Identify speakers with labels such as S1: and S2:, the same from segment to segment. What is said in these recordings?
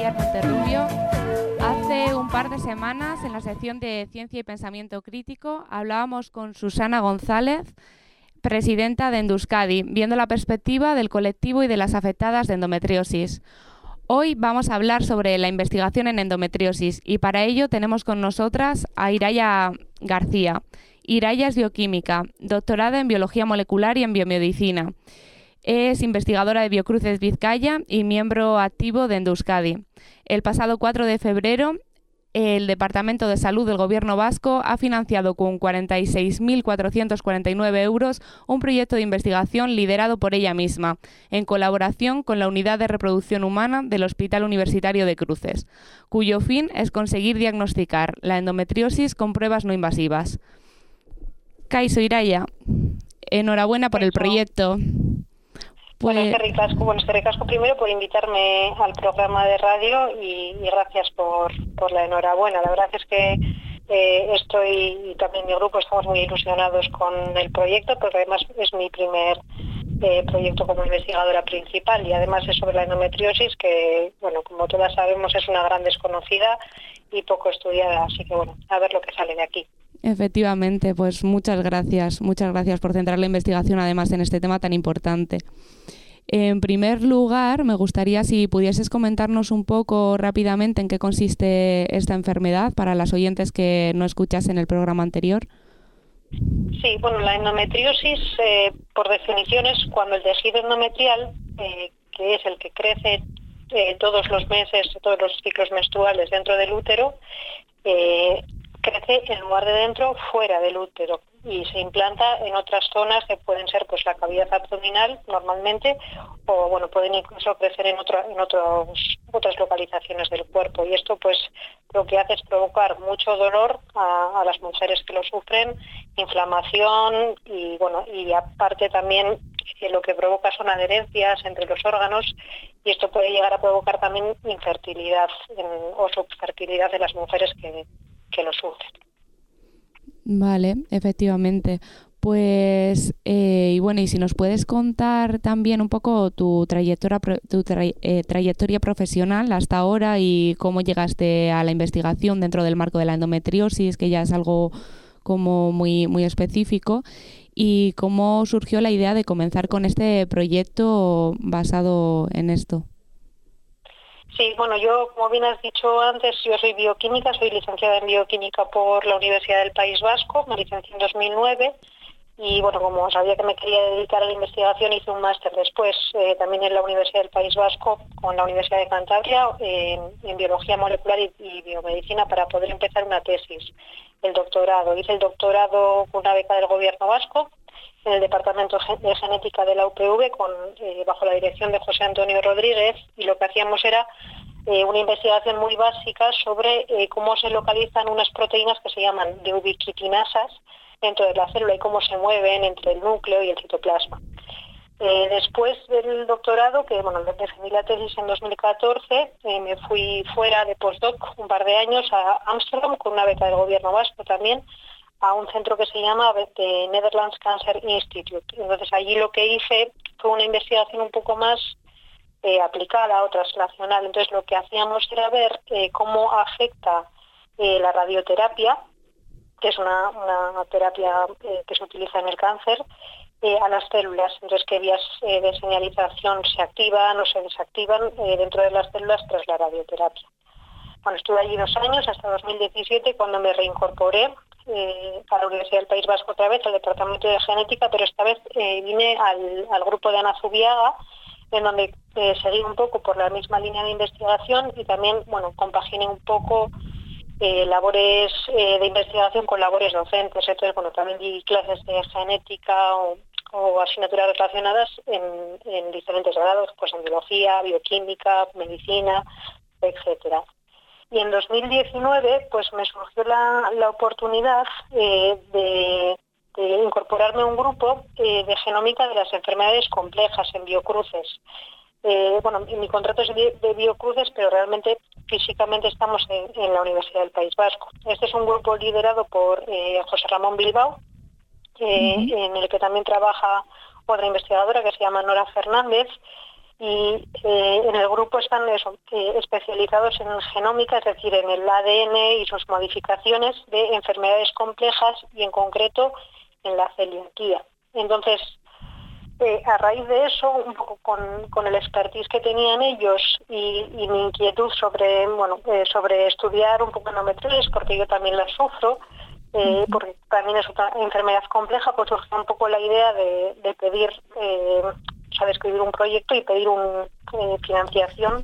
S1: Javier Monterrubio. Hace un par de semanas, en la sección de Ciencia y Pensamiento Crítico, hablábamos con Susana González, presidenta de Endeuskadi, viendo la perspectiva del colectivo y de las afectadas de endometriosis. Hoy vamos a hablar sobre la investigación en endometriosis y para ello tenemos con nosotras a Ireia García. Ireia es bioquímica, doctorada en Biología Molecular y en Biomedicina. Es investigadora de Biocruces Vizcaya y miembro activo de Endeuskadi. El pasado 4 de febrero, el Departamento de Salud del Gobierno vasco ha financiado con 46.449 euros un proyecto de investigación liderado por ella misma, en colaboración con la Unidad de Reproducción Humana del Hospital Universitario de Cruces, cuyo fin es conseguir diagnosticar la endometriosis con pruebas no invasivas. Kaixo, Ireia, enhorabuena por el proyecto.
S2: Bueno, eskerrik asko primero por invitarme al programa de radio y gracias por la enhorabuena. La verdad es que estoy, y también mi grupo, estamos muy ilusionados con el proyecto, porque además es mi primer proyecto como investigadora principal y además es sobre la endometriosis, que, bueno, como todas sabemos, es una gran desconocida y poco estudiada, así que, bueno, a ver lo que sale de aquí.
S1: Efectivamente, pues muchas gracias por centrar la investigación además en este tema tan importante. En primer lugar, me gustaría si pudieses comentarnos un poco rápidamente en qué consiste esta enfermedad para las oyentes que no escuchasen el programa anterior.
S2: Sí, bueno, la endometriosis, por definición, es cuando el tejido endometrial, que es el que crece todos los meses, todos los ciclos menstruales dentro del útero, crece en lugar de dentro, fuera del útero, y se implanta en otras zonas que pueden ser pues la cavidad abdominal normalmente, o bueno, pueden incluso crecer en otras localizaciones del cuerpo, y esto pues lo que hace es provocar mucho dolor a las mujeres que lo sufren, inflamación y bueno, y aparte también lo que provoca son adherencias entre los órganos, y esto puede llegar a provocar también infertilidad o subfertilidad de las mujeres que lo sufren.
S1: Vale, efectivamente. Pues, y bueno, y si nos puedes contar también un poco tu trayectoria profesional hasta ahora y cómo llegaste a la investigación dentro del marco de la endometriosis, que ya es algo como muy específico, y cómo surgió la idea de comenzar con este proyecto basado en esto.
S2: Sí, bueno, yo, como bien has dicho antes, yo soy bioquímica, soy licenciada en bioquímica por la Universidad del País Vasco, me licencié en 2009 y, bueno, como sabía que me quería dedicar a la investigación, hice un máster después también en la Universidad del País Vasco con la Universidad de Cantabria en Biología Molecular y Biomedicina para poder empezar una tesis, el doctorado. Hice el doctorado con una beca del Gobierno vasco en el Departamento de Genética de la UPV bajo la dirección de José Antonio Rodríguez, y lo que hacíamos era una investigación muy básica sobre cómo se localizan unas proteínas que se llaman de ubiquitinasas dentro de la célula y cómo se mueven entre el núcleo y el citoplasma. Después del doctorado, que bueno, defendí la tesis en 2014, me fui fuera de postdoc un par de años a Ámsterdam con una beca del Gobierno vasco también, a un centro que se llama The Netherlands Cancer Institute. Entonces allí lo que hice fue una investigación un poco más aplicada o translacional. Entonces lo que hacíamos era ver cómo afecta la radioterapia, que es una terapia que se utiliza en el cáncer, a las células. Entonces qué vías de señalización se activan o se desactivan dentro de las células tras la radioterapia. Bueno, estuve allí 2 años, hasta 2017, cuando me reincorporé a la Universidad del País Vasco otra vez, al Departamento de Genética, pero esta vez vine al grupo de Ana Zubiaga, en donde seguí un poco por la misma línea de investigación y también, bueno, compaginé un poco labores de investigación con labores docentes. Entonces, bueno, también di clases de genética o asignaturas relacionadas en diferentes grados, pues en biología, bioquímica, medicina, etcétera. Y en 2019 pues me surgió la oportunidad de incorporarme a un grupo de genómica de las enfermedades complejas en Biocruces. Bueno, mi contrato es de Biocruces, pero realmente físicamente estamos en la Universidad del País Vasco. Este es un grupo liderado por José Ramón Bilbao, en el que también trabaja otra investigadora que se llama Nora Fernández, y en el grupo están especializados en genómica, es decir, en el ADN y sus modificaciones de enfermedades complejas y en concreto en la celiaquía. Entonces, a raíz de eso, un poco con el expertise que tenían ellos y mi inquietud sobre estudiar un poco endometriosis, porque yo también la sufro, porque también es otra enfermedad compleja, pues surgió un poco la idea de pedir, de escribir un proyecto y pedir financiación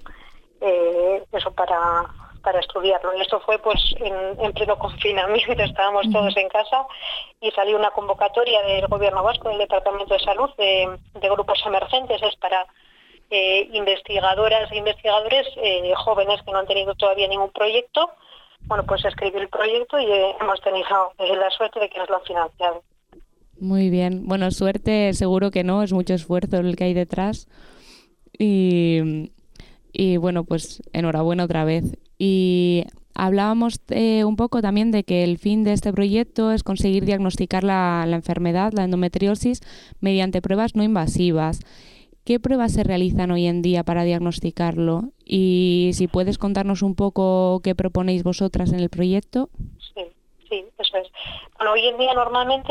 S2: para estudiarlo. Y esto fue pues en pleno confinamiento, estábamos todos en casa y salió una convocatoria del Gobierno Vasco, del Departamento de Salud, de grupos emergentes, es para investigadoras e investigadores jóvenes que no han tenido todavía ningún proyecto. Bueno, pues escribí el proyecto y hemos tenido la suerte de que nos lo han financiado.
S1: Muy bien. Bueno, suerte seguro que no, es mucho esfuerzo el que hay detrás. Y bueno, pues enhorabuena otra vez. Y hablábamos un poco también de que el fin de este proyecto es conseguir diagnosticar la enfermedad, la endometriosis, mediante pruebas no invasivas. ¿Qué pruebas se realizan hoy en día para diagnosticarlo? Y si puedes contarnos un poco qué proponéis vosotras en el proyecto.
S2: Sí, eso es. Bueno, hoy en día normalmente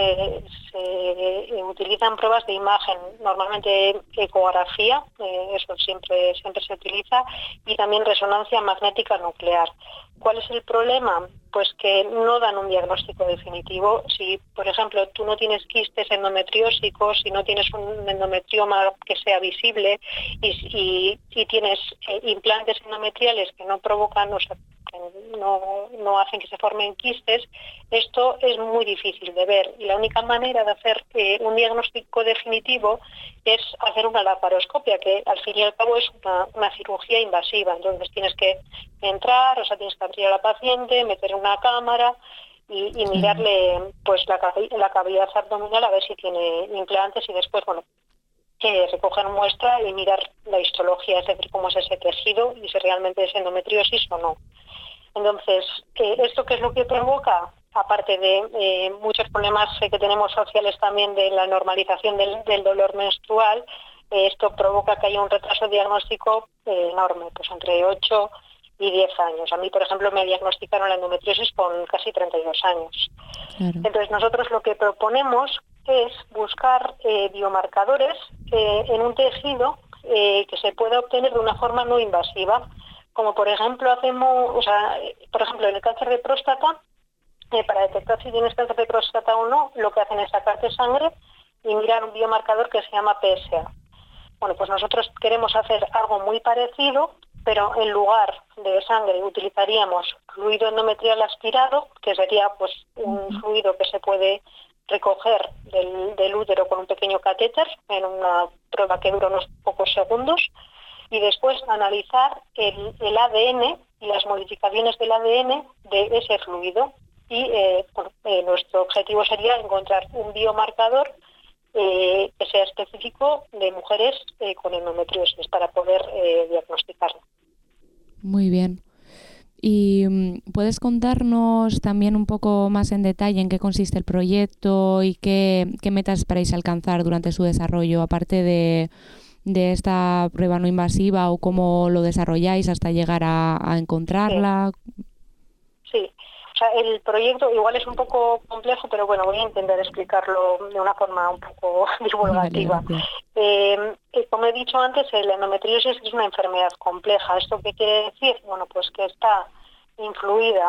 S2: se utilizan pruebas de imagen, normalmente ecografía, eso siempre se utiliza, y también resonancia magnética nuclear. ¿Cuál es el problema? Pues que no dan un diagnóstico definitivo. Si, por ejemplo, tú no tienes quistes endometriósicos, si no tienes un endometrioma que sea visible y tienes implantes endometriales que no provocan, o sea, no hacen que se formen quistes, esto es muy difícil de ver y la única manera de hacer un diagnóstico definitivo es hacer una laparoscopia, que al fin y al cabo es una cirugía invasiva. Entonces tienes que entrar, tienes que abrir a la paciente, meter una cámara y mirarle pues la cavidad abdominal a ver si tiene implantes y después, recoger muestra y mirar la histología, es decir, cómo es ese tejido y si realmente es endometriosis o no. Entonces, ¿esto qué es lo que provoca? Aparte de muchos problemas que tenemos sociales también de la normalización del dolor menstrual, esto provoca que haya un retraso diagnóstico enorme, pues entre 8 y 10 años. A mí, por ejemplo, me diagnosticaron la endometriosis con casi 32 años. Claro. Entonces, nosotros lo que proponemos es buscar biomarcadores en un tejido que se pueda obtener de una forma no invasiva, como por ejemplo en el cáncer de próstata, para detectar si tienes cáncer de próstata o no, lo que hacen es sacarte sangre y mirar un biomarcador que se llama PSA. Bueno, pues nosotros queremos hacer algo muy parecido, pero en lugar de sangre utilizaríamos fluido endometrial aspirado, que sería pues un fluido que se puede recoger del útero con un pequeño catéter en una prueba que dura unos pocos segundos, y después analizar el ADN y las modificaciones del ADN de ese fluido. Y nuestro objetivo sería encontrar un biomarcador que sea específico de mujeres con endometriosis para poder diagnosticarlo.
S1: Muy bien. ¿Y puedes contarnos también un poco más en detalle en qué consiste el proyecto y qué metas esperáis alcanzar durante su desarrollo, aparte de esta prueba no invasiva, o cómo lo desarrolláis hasta llegar a encontrarla?
S2: Sí. El proyecto igual es un poco complejo, pero bueno, voy a intentar explicarlo de una forma un poco divulgativa. Como he dicho antes, la endometriosis es una enfermedad compleja. ¿Esto qué quiere decir? Bueno, pues que está influida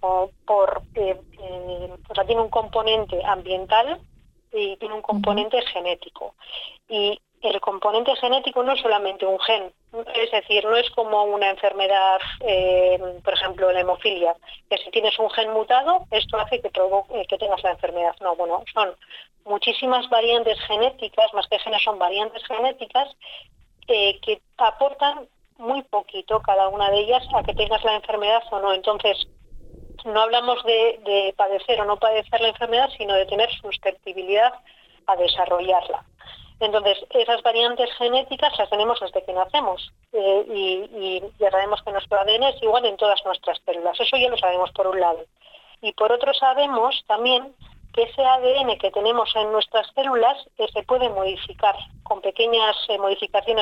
S2: tiene un componente ambiental y tiene un componente genético. Y el componente genético no es solamente un gen, es decir, no es como una enfermedad, por ejemplo, la hemofilia, que si tienes un gen mutado, esto hace que tengas la enfermedad. No, bueno, son muchísimas variantes genéticas, más que genes son variantes genéticas, que aportan muy poquito cada una de ellas a que tengas la enfermedad o no. Entonces, no hablamos de padecer o no padecer la enfermedad, sino de tener susceptibilidad a desarrollarla. Entonces, esas variantes genéticas las tenemos desde que nacemos y ya sabemos que nuestro ADN es igual en todas nuestras células. Eso ya lo sabemos por un lado. Y por otro sabemos también que ese ADN que tenemos en nuestras células se puede modificar con pequeñas modificaciones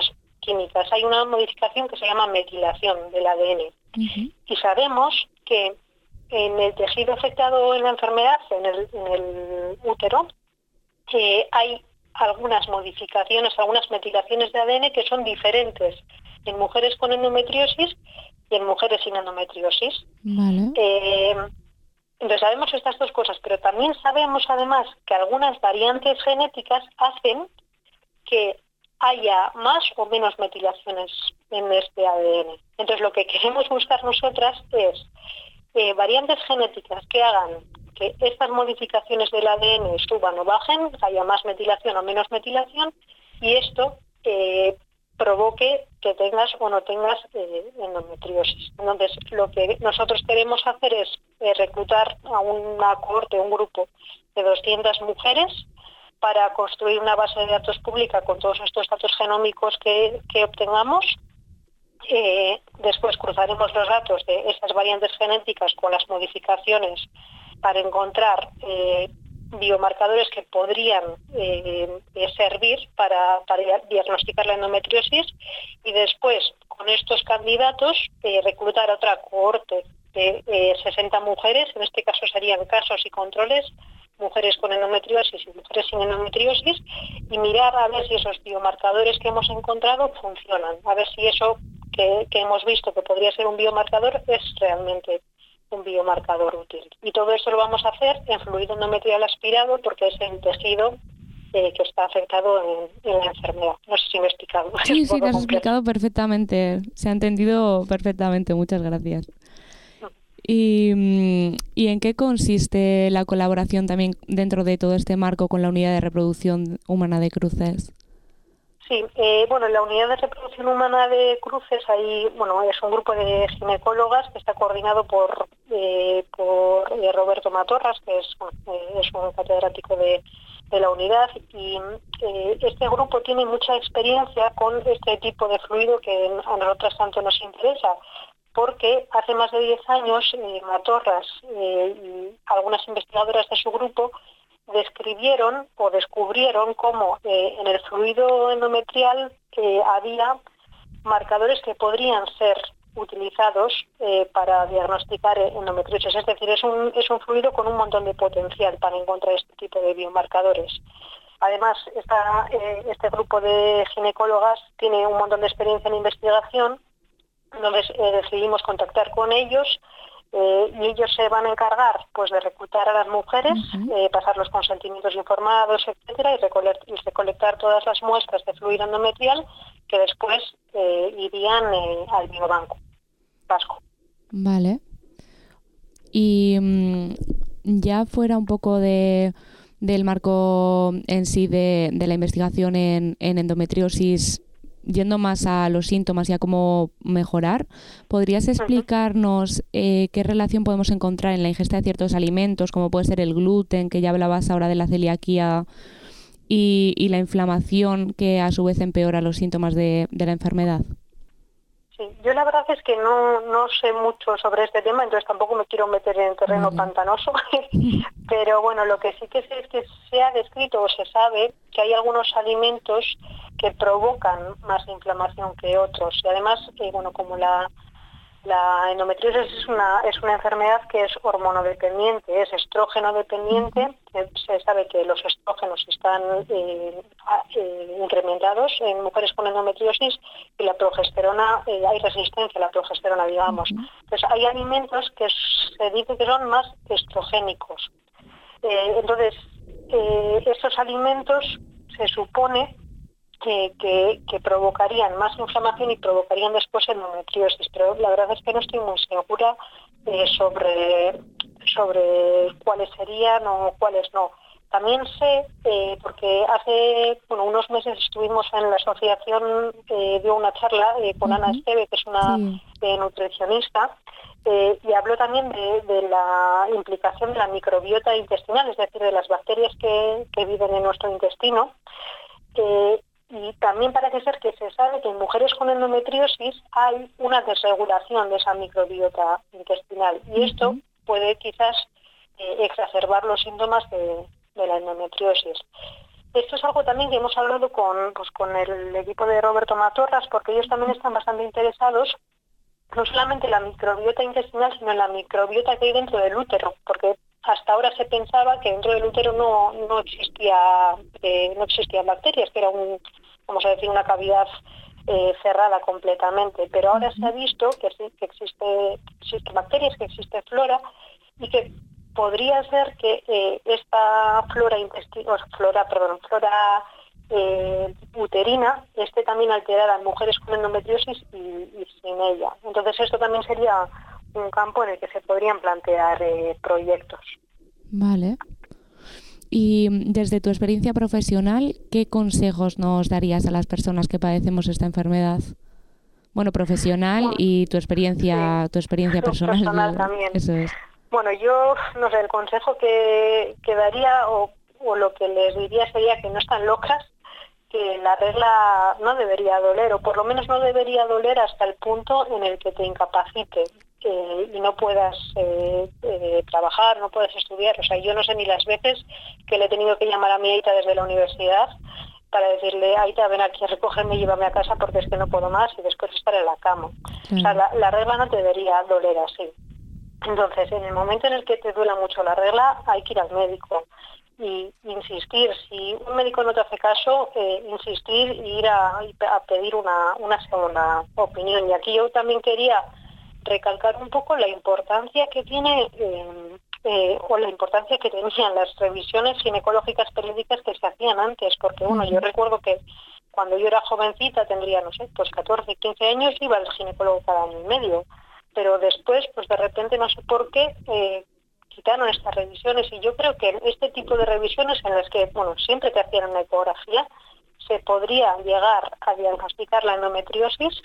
S2: químicas. Hay una modificación que se llama metilación del ADN. Y sabemos que en el tejido afectado en la enfermedad, en el útero, hay algunas modificaciones, algunas metilaciones de ADN que son diferentes en mujeres con endometriosis y en mujeres sin endometriosis.
S1: Vale.
S2: Entonces sabemos estas dos cosas, pero también sabemos además que algunas variantes genéticas hacen que haya más o menos metilaciones en este ADN. Entonces lo que queremos buscar nosotras es variantes genéticas que hagan que estas modificaciones del ADN suban o bajen, haya más metilación o menos metilación, y esto provoque que tengas o no tengas endometriosis. Entonces, lo que nosotros queremos hacer es reclutar a una cohorte, un grupo de 200 mujeres para construir una base de datos pública con todos estos datos genómicos que obtengamos. Después cruzaremos los datos de esas variantes genéticas con las modificaciones para encontrar biomarcadores que podrían servir para diagnosticar la endometriosis, y después con estos candidatos reclutar otra cohorte de 60 mujeres, en este caso serían casos y controles, mujeres con endometriosis y mujeres sin endometriosis, y mirar a ver si esos biomarcadores que hemos encontrado funcionan, a ver si eso que hemos visto que podría ser un biomarcador es realmente un biomarcador útil. Y todo eso lo vamos a hacer en fluido endometrial aspirado, porque es el tejido que está afectado en la enfermedad. No sé si me he explicado.
S1: Sí, te has explicado perfectamente. Se ha entendido perfectamente. Muchas gracias. ¿Y en qué consiste la colaboración también dentro de todo este marco con la Unidad de Reproducción Humana de Cruces?
S2: Sí, en la Unidad de Reproducción Humana de Cruces es un grupo de ginecólogas que está coordinado por Roberto Matorras, que es un catedrático de la unidad, y este grupo tiene mucha experiencia con este tipo de fluido que a nosotras tanto nos interesa, porque hace más de 10 años Matorras y algunas investigadoras de su grupo describieron o descubrieron cómo en el fluido endometrial había marcadores que podrían ser utilizados para diagnosticar endometriosis. Es decir, es un fluido con un montón de potencial para encontrar este tipo de biomarcadores. Además, este grupo de ginecólogas tiene un montón de experiencia en investigación. Entonces decidimos contactar con ellos, y ellos se van a encargar pues de reclutar a las mujeres, pasar los consentimientos informados, etcétera, y recolectar todas las muestras de fluido endometrial que después irían al biobanco vasco.
S1: Vale. Y ya fuera un poco del marco en sí de la investigación en endometriosis, yendo más a los síntomas y a cómo mejorar, ¿podrías explicarnos qué relación podemos encontrar en la ingesta de ciertos alimentos, como puede ser el gluten, que ya hablabas ahora de la celiaquía, y la inflamación, que a su vez empeora los síntomas de la enfermedad?
S2: Sí, yo la verdad es que no sé mucho sobre este tema, entonces tampoco me quiero meter en terreno pantanoso, pero bueno, lo que sí que sé es que se ha descrito o se sabe que hay algunos alimentos que provocan más inflamación que otros, y además, como la endometriosis es una enfermedad que es hormonodependiente, es estrógeno dependiente. Se sabe que los estrógenos están incrementados en mujeres con endometriosis, y la progesterona, hay resistencia a la progesterona, digamos. Entonces hay alimentos que se dice que son más estrogénicos. Entonces, estos alimentos se supone que provocarían más inflamación y provocarían después endometriosis, pero la verdad es que no estoy muy segura sobre cuáles serían o cuáles no. También sé, porque hace unos meses estuvimos en la asociación, dio una charla con Ana Esteve, que es una nutricionista, y habló también de la implicación de la microbiota intestinal, es decir, de las bacterias que viven en nuestro intestino. Y también parece ser que se sabe que en mujeres con endometriosis hay una desregulación de esa microbiota intestinal, y esto puede quizás exacerbar los síntomas de la endometriosis. esto es algo también que hemos hablado con el equipo de Roberto Matorras, porque ellos también están bastante interesados no solamente en la microbiota intestinal, sino en la microbiota que hay dentro del útero, porque hasta ahora se pensaba que dentro del útero no existían bacterias, que era vamos a decir, una cavidad cerrada completamente, pero ahora se ha visto que sí, que existen bacterias, que existe flora, y que podría ser que esta flora uterina esté también alterada en mujeres con endometriosis y sin ella. Entonces esto también sería un campo en el que se podrían plantear proyectos.
S1: Vale. Y desde tu experiencia profesional, ¿qué consejos nos darías a las personas que padecemos esta enfermedad? Bueno, profesional y tu experiencia personal.
S2: Personal también.
S1: Eso es.
S2: Bueno, yo no sé, el consejo que daría o lo que les diría sería que no están locas, que la regla no debería doler, o por lo menos no debería doler hasta el punto en el que te incapacite y no puedas trabajar, no puedas estudiar. O sea, yo no sé ni las veces que le he tenido que llamar a mi Aita desde la universidad para decirle: Aita, ven aquí a recogerme y llévame a casa porque es que no puedo más, y después estar en la cama. O sea, la regla no te debería doler así. Entonces, en el momento en el que te duela mucho la regla, hay que ir al médico y insistir. Si un médico no te hace caso, insistir e ir a pedir una segunda opinión. Y aquí yo también quería recalcar un poco la importancia que tiene o la importancia que tenían las revisiones ginecológicas periódicas que se hacían antes, porque bueno, yo recuerdo que cuando yo era jovencita, tendría, no sé, pues 14, 15 años, iba al ginecólogo cada año y medio, pero después, pues de repente, no sé por qué, quitaron estas revisiones, y yo creo que este tipo de revisiones en las que, bueno, siempre te hacían una ecografía, se podría llegar a diagnosticar la endometriosis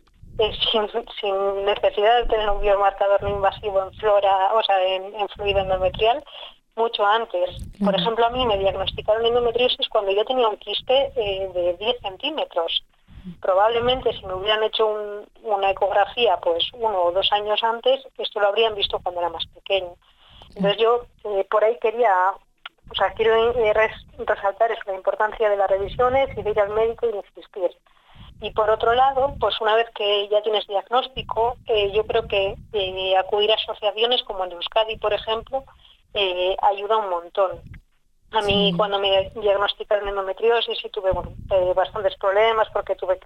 S2: sin necesidad de tener un biomarcador no invasivo en flora, o sea, en fluido endometrial, mucho antes. Por ejemplo, a mí me diagnosticaron endometriosis cuando yo tenía un quiste de 10 centímetros. Probablemente si me hubieran hecho una ecografía pues 1 o 2 años antes, esto lo habrían visto cuando era más pequeño. Entonces yo por ahí quiero resaltar eso, la importancia de las revisiones y de ir al médico y insistir. Y por otro lado, pues una vez que ya tienes diagnóstico, yo creo que acudir a asociaciones como en Euskadi, por ejemplo, ayuda un montón. A mí cuando me diagnosticaron endometriosis y tuve bastantes problemas porque tuvieron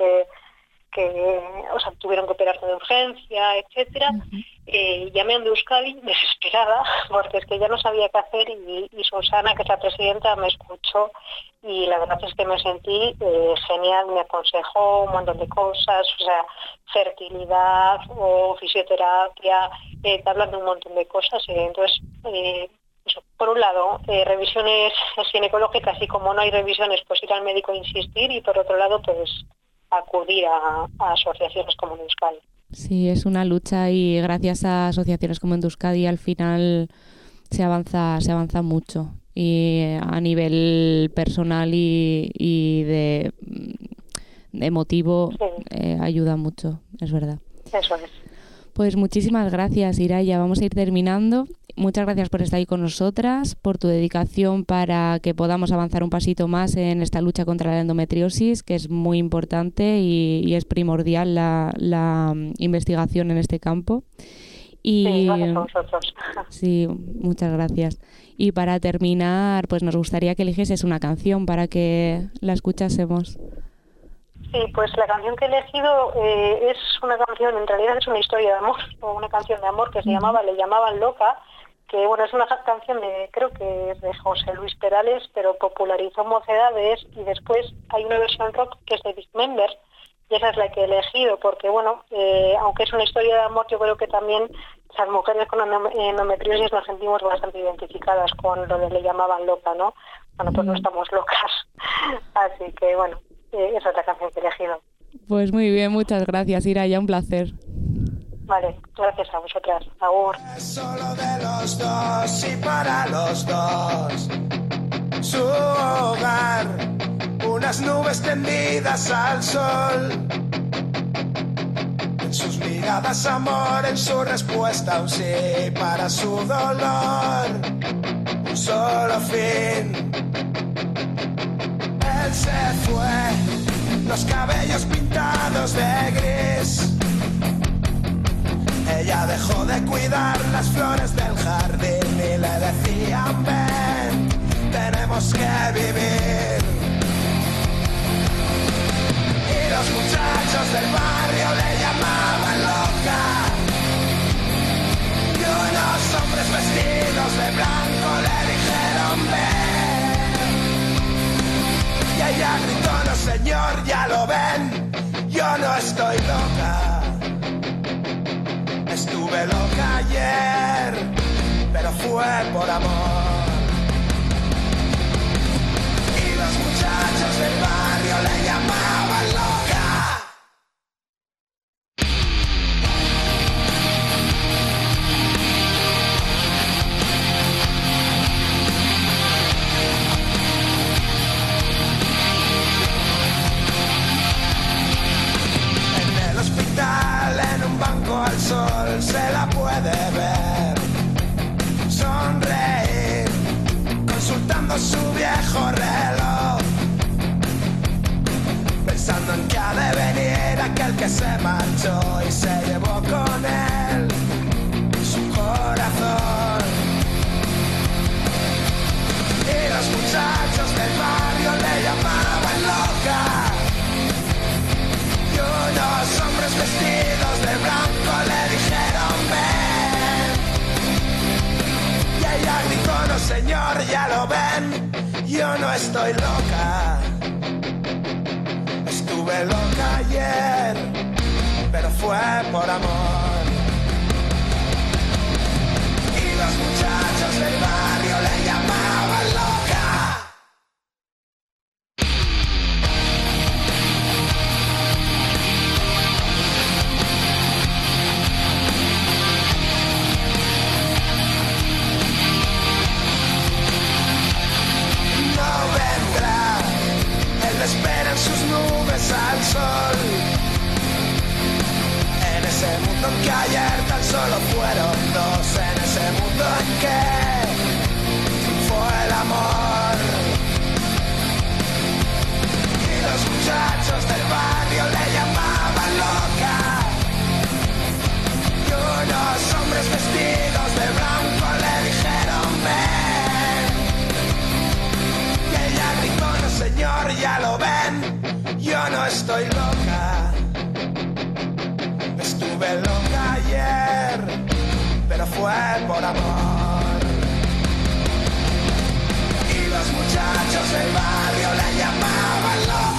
S2: que operarme de urgencia, etcétera. Llamé a Euskadi desesperada porque es que ya no sabía qué hacer, y Susana, que es la presidenta, me escuchó y la verdad es que me sentí genial. Me aconsejó un montón de cosas, o sea, fertilidad o fisioterapia, hablando de un montón de cosas. Entonces, por un lado, revisiones ginecológicas, y como no hay revisiones, pues ir al médico e insistir, y por otro lado, pues acudir a asociaciones como Euskadi.
S1: Sí, es una lucha, y gracias a asociaciones como Euskadi al final se avanza mucho, y a nivel personal y de emotivo ayuda mucho, es verdad.
S2: Eso es.
S1: Pues muchísimas gracias, Iraya. Vamos a ir terminando. Muchas gracias por estar ahí con nosotras, por tu dedicación para que podamos avanzar un pasito más en esta lucha contra la endometriosis, que es muy importante y es primordial la investigación en este campo.
S2: Sí, gracias a vosotros.
S1: Sí, muchas gracias. Y para terminar, pues nos gustaría que eligieses una canción para que la escuchásemos.
S2: Sí, pues la canción que he elegido es una canción, en realidad es una historia de amor, o una canción de amor que le llamaban Loca, que bueno, es una canción creo que es de José Luis Perales, pero popularizó Mocedades, y después hay una versión rock que es de Dismember, y esa es la que he elegido, porque bueno, aunque es una historia de amor, yo creo que también las mujeres con endometriosis nos sentimos bastante identificadas con lo que le llamaban loca, ¿no? Bueno, pues no estamos locas, así que bueno, esa es la canción que he elegido.
S1: Pues muy bien, muchas gracias, Iraya, un placer.
S2: Vale, gracias a vosotras. Agur.
S3: Solo de los dos y para los dos. Su hogar, unas nubes tendidas al sol. En sus miradas amor, en su respuesta un sí para su dolor. Un solo fin. él se fue, los cabellos pintados de gris. Ella dejó de cuidar las flores del jardín y le decían: ven, tenemos que vivir. Y los muchachos del barrio le llamaban loca. Y unos hombres vestidos de blanco le dijeron: ven. Y ella gritó: no señor, ya lo ven, yo no estoy loca. Estuve loca ayer, pero fue por amor. Y los muchachos del barrio le llamaban loca. En el hospital, en un banco al sol, se la puede ver sonreír, consultando su viejo reloj, pensando en que ha de venir aquel que se marchó y se llevó con él su corazón. Y los muchachos del barrio le llamaban loca. Y unos hombres vestidos de blanco le dijeron: ven. Y ella gritó: no señor, ya lo ven, yo no estoy loca. Estuve loca ayer, pero fue por amor. Y los muchachos del barrio le llamaban loca. Esperan sus nubes al sol. En ese mundo en que ayer tan solo fueron dos, en ese mundo en que triunfó el amor. Y los muchachos del barrio le llamaban loca. Y unos hombres vestidos de blanco le dijeron: ven. Y ella gritó: no señor, ya lo ven, yo no estoy loca. Estuve loca ayer, pero fue por amor. Y los muchachos del barrio le llamaban loca.